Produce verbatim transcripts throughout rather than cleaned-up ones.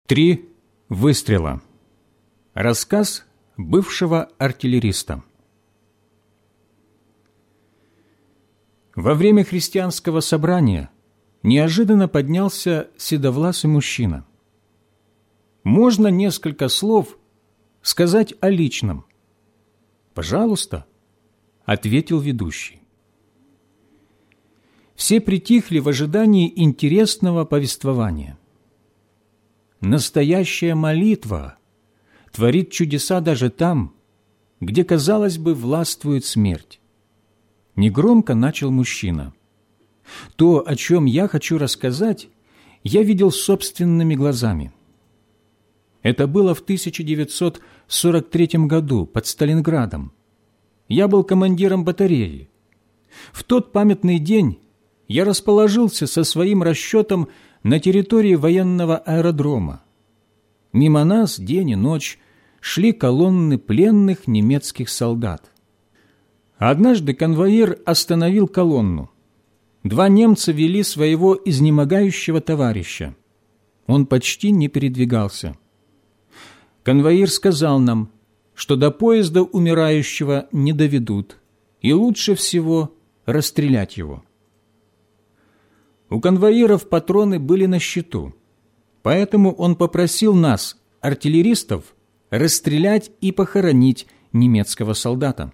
Три выстрела. Рассказ бывшего артиллериста. Во время христианского собрания неожиданно поднялся седовласый мужчина. «Можно несколько слов сказать о личном?» «Пожалуйста», — ответил ведущий. Все притихли в ожидании интересного повествования. Настоящая молитва творит чудеса даже там, где, казалось бы, властвует смерть. Негромко начал мужчина. То, о чем я хочу рассказать, я видел собственными глазами. Это было в тысяча девятьсот сорок третьем году под Сталинградом. Я был командиром батареи. В тот памятный день я расположился со своим расчетом на территории военного аэродрома. Мимо нас день и ночь шли колонны пленных немецких солдат. Однажды конвоир остановил колонну. Два немца вели своего изнемогающего товарища. Он почти не передвигался. Конвоир сказал нам, что до поезда умирающего не доведут, и лучше всего расстрелять его. У конвоиров патроны были на счету, поэтому он попросил нас, артиллеристов, расстрелять и похоронить немецкого солдата.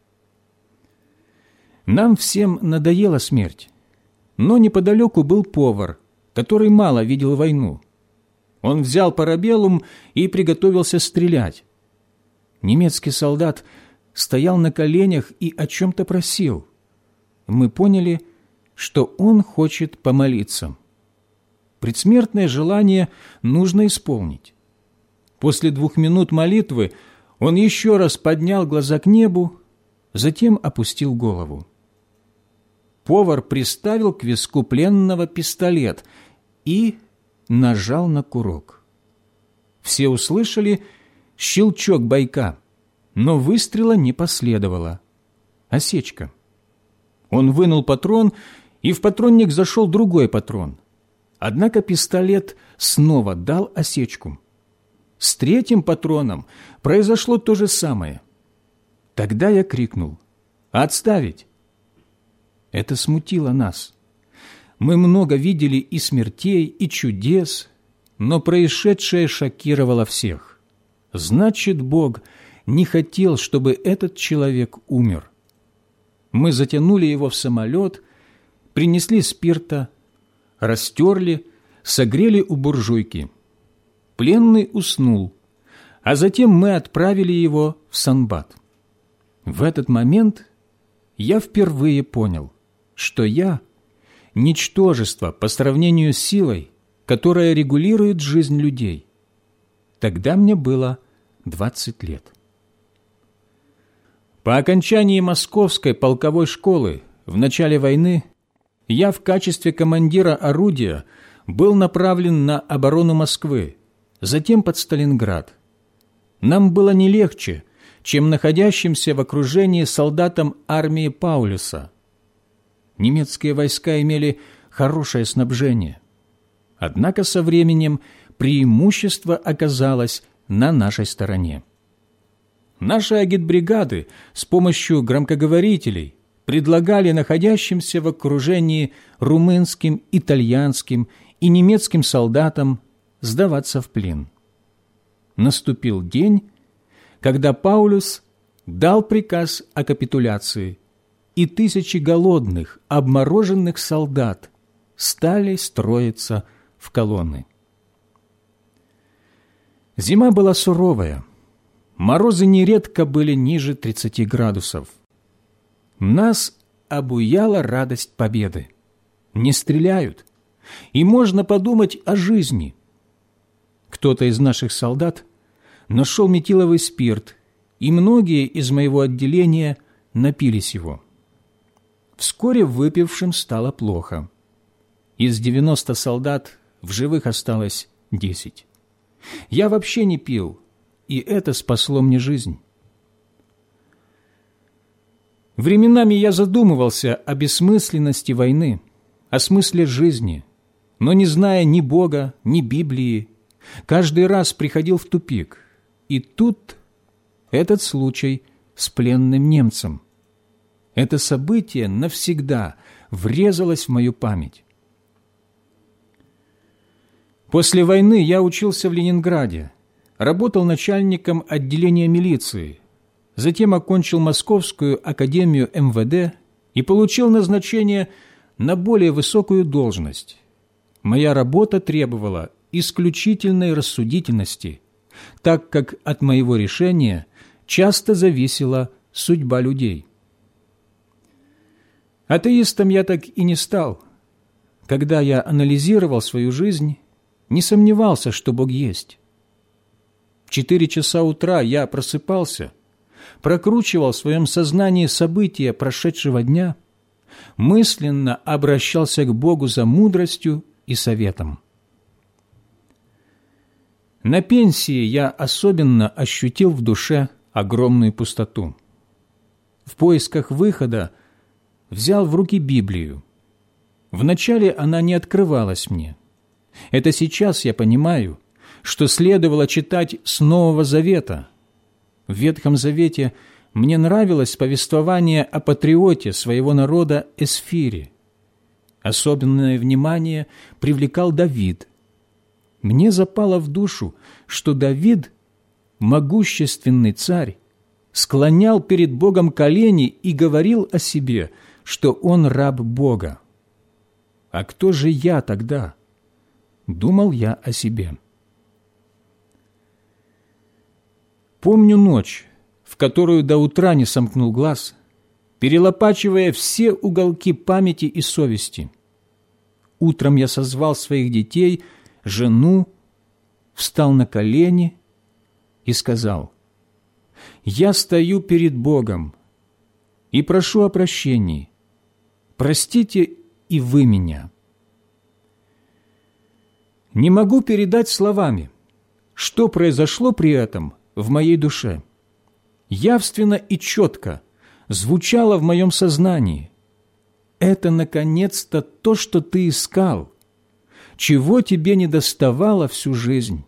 Нам всем надоела смерть, но неподалеку был повар, который мало видел войну. Он взял парабеллум и приготовился стрелять. Немецкий солдат стоял на коленях и о чем-то просил. Мы поняли, что он хочет помолиться. Предсмертное желание нужно исполнить. После двух минут молитвы он еще раз поднял глаза к небу, затем опустил голову. Повар приставил к виску пленного пистолет и нажал на курок. Все услышали щелчок бойка, но выстрела не последовало. Осечка. Он вынул патрон, и в патронник зашел другой патрон. Однако пистолет снова дал осечку. С третьим патроном произошло то же самое. Тогда я крикнул: «Отставить!» Это смутило нас. Мы много видели и смертей, и чудес, но происшедшее шокировало всех. Значит, Бог не хотел, чтобы этот человек умер. Мы затянули его в самолет, принесли спирта, растерли, согрели у буржуйки. Пленный уснул, а затем мы отправили его в Санбат. В этот момент я впервые понял, что я – ничтожество по сравнению с силой, которая регулирует жизнь людей. Тогда мне было двадцать лет. По окончании Московской полковой школы в начале войны я в качестве командира орудия был направлен на оборону Москвы, затем под Сталинград. Нам было не легче, чем находящимся в окружении солдатам армии Паулюса. Немецкие войска имели хорошее снабжение. Однако со временем преимущество оказалось на нашей стороне. Наши агитбригады с помощью громкоговорителей предлагали находящимся в окружении румынским, итальянским и немецким солдатам сдаваться в плен. Наступил день, когда Паулюс дал приказ о капитуляции, и тысячи голодных, обмороженных солдат стали строиться в колонны. Зима была суровая, морозы нередко были ниже тридцати градусов. Нас обуяла радость победы. Не стреляют, и можно подумать о жизни. Кто-то из наших солдат нашел метиловый спирт, и многие из моего отделения напились его. Вскоре выпившим стало плохо. Из девяноста солдат в живых осталось десять. Я вообще не пил, и это спасло мне жизнь. Временами я задумывался о бессмысленности войны, о смысле жизни, но не зная ни Бога, ни Библии, Каждый раз приходил в тупик. И тут этот случай с пленным немцем. Это событие навсегда врезалось в мою память. После войны я учился в Ленинграде, работал начальником отделения милиции, затем окончил Московскую академию эм вэ дэ и получил назначение на более высокую должность. Моя работа требовала исключительной рассудительности, так как от моего решения часто зависела судьба людей. Атеистом я так и не стал. Когда я анализировал свою жизнь, не сомневался, что Бог есть. В четыре часа утра я просыпался, прокручивал в своем сознании события прошедшего дня, мысленно обращался к Богу за мудростью и советом. На пенсии я особенно ощутил в душе огромную пустоту. В поисках выхода взял в руки Библию. Вначале она не открывалась мне. Это сейчас я понимаю, что следовало читать с Нового Завета. В Ветхом Завете мне нравилось повествование о патриоте своего народа Эсфире. Особенное внимание привлекал Давид. Мне запало в душу, что Давид, могущественный царь, склонял перед Богом колени и говорил о себе, что он раб Бога. А кто же я тогда? Думал я о себе. Помню ночь, в которую до утра не сомкнул глаз, перелопачивая все уголки памяти и совести. Утром я созвал своих детей, жену, встал на колени и сказал: «Я стою перед Богом и прошу о прощении. Простите и вы меня». Не могу передать словами, что произошло при этом в моей душе. Явственно и четко звучало в моем сознании: это, наконец-то, то, что ты искал, чего тебе не доставало всю жизнь.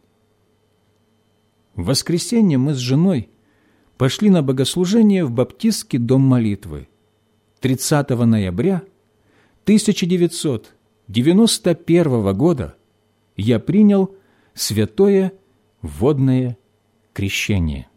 В воскресенье мы с женой пошли на богослужение в Баптистский дом молитвы. тридцатого ноября тысяча девятьсот девяносто первого года я принял святое водное крещение.